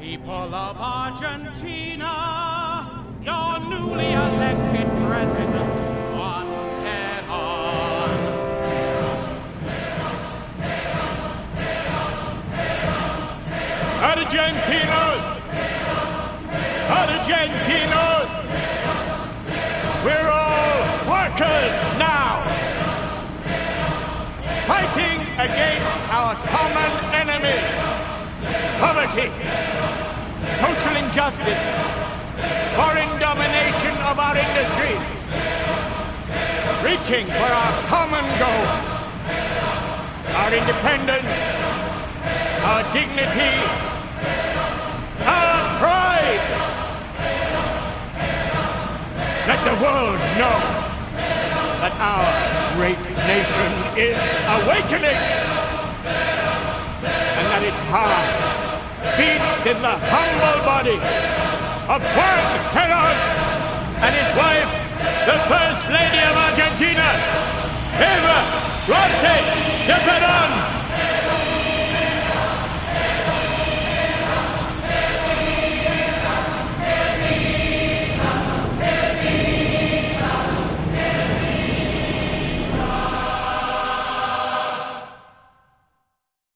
People of Argentina, your newly elected president, Juan Perón. Argentinos, we're all workers now, fighting against our common enemy, poverty, social injustice, foreign domination of our industries, reaching for our common goals, our independence, our dignity, our pride. Let the world know that our great nation is awakening, and that its heart beats in the humble body of Juan Perón and his wife,